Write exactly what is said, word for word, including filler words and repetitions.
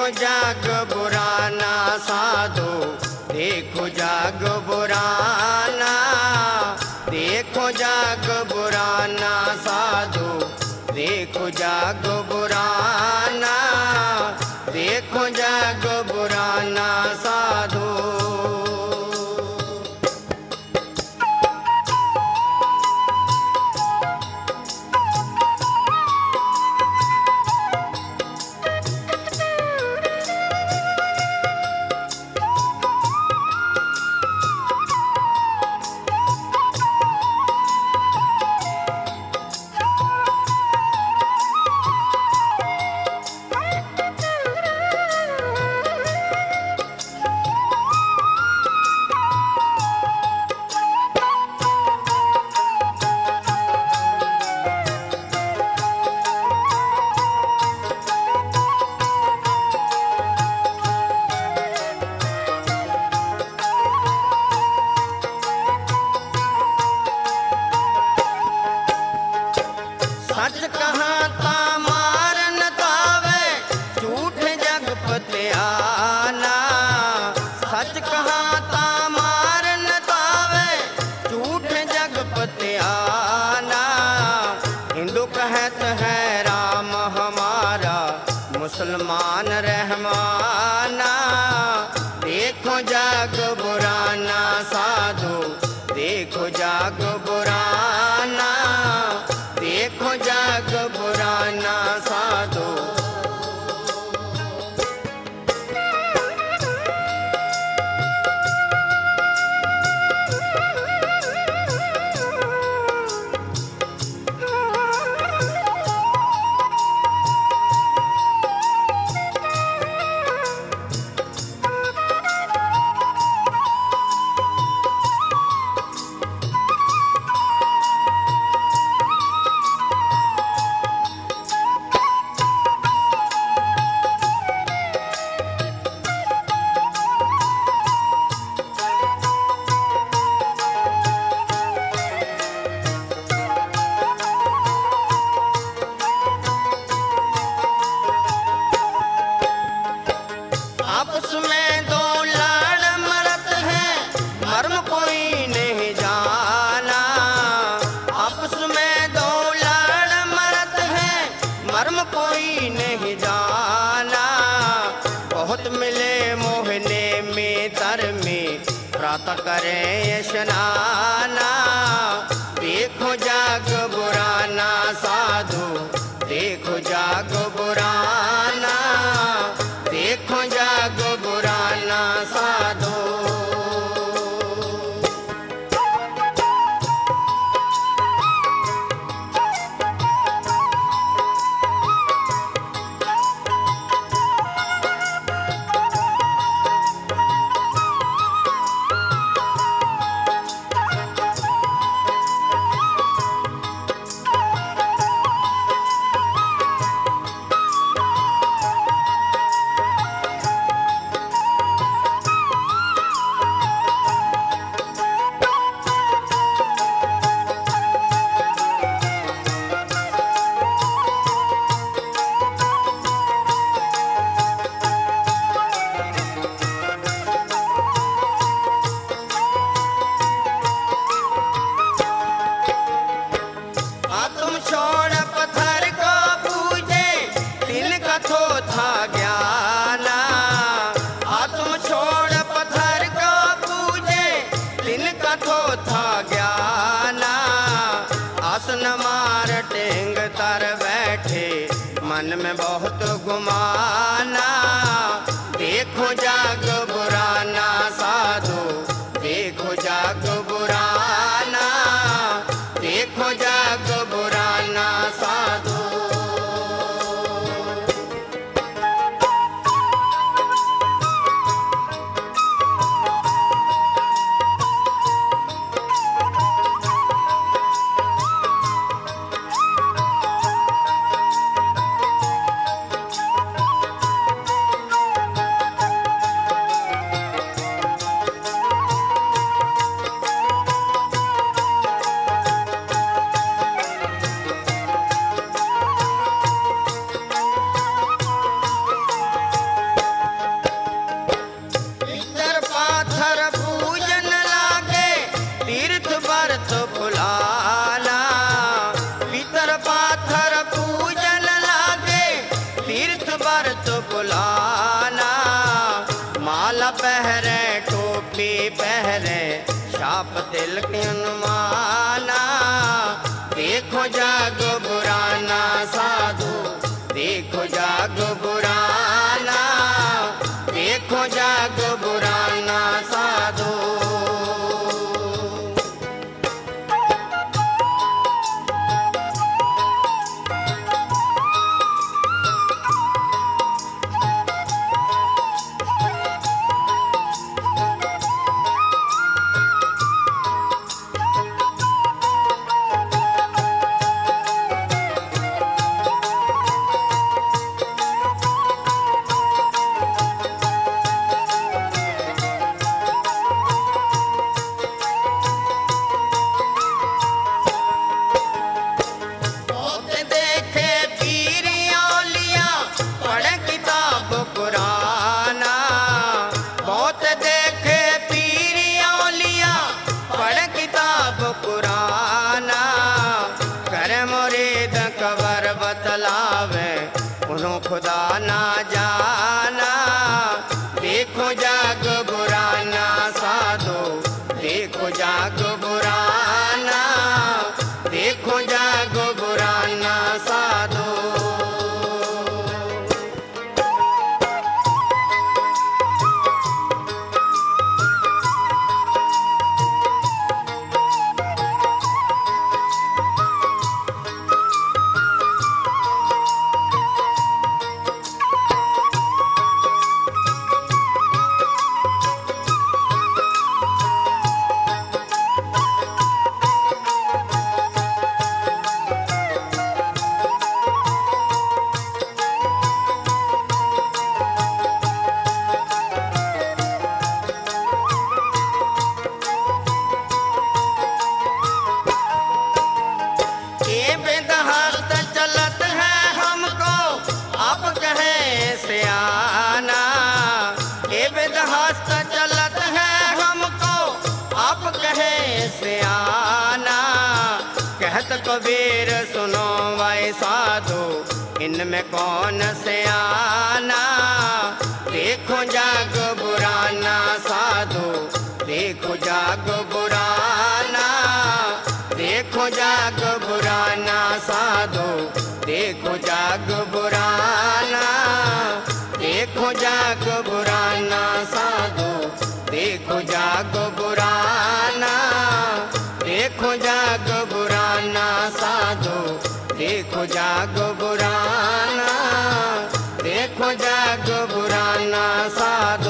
देखो जाग बुराना साधु, देखो जाग बुराना, देखो जाग बुराना साधु, देखो जाग बुराना, देखो जाग बुराना साधु। सच कहाता मार न तावे, झूठ जग पतियाना। सच कहाता मार न तावे, झूठ जग पतियाना। हिंदू कहत है राम हमारा, मुसलमान रहमाना। देखो जाग बुराना साधु, देखो जाग बुराना, देखो जाग बुराना साधु। आपस में दो लड़ मरत हैं, मर्म कोई नहीं जाना। आपस में दो लड़ मरत हैं, मर्म कोई नहीं जाना। बहुत मिले मोहने में तर में, प्रातः करें स्नाना। देखो जाग बुराना साधु, देखो जाग बुराना, देखो जाग बुराना साधु। तुम छोड़ पत्थर को पूजे, तिनका थोथा ज्ञाना। आ तुम छोड़ पत्थर को पूजे, तिनका थोथा ज्ञाना। आसन मार टेंग तर बैठे, मन में बहुत गुमाना। देखो जाग बुराना साधु, देखो जाग बुराना, देखो जाग बुराना साधु। आप तिलक अनुमाना। देखो जाग बुराना साधु, देखो जाग बुराना, देखो जाग बुराना साधु। खुदा ना जाना। देखो जाग बुराना साधो, देखो जाग बुराना, देखो जाग बुराना साधो। सियाना ये विदहस्त चलत है हमको, आप कहे सियाना। कहत कबीर सुनो भाई साधु, इनमें कौन सियाना। देखो जाग बुराना साधु, देखो जाग बुराना, देखो जाग बुराना साधु, देखो जाग बुराना, देखो जाग बुराना साधु, देखो जाग बुराना, देखो जाग बुराना साधु, देखो जाग बुराना, देखो जाग बुराना साधु।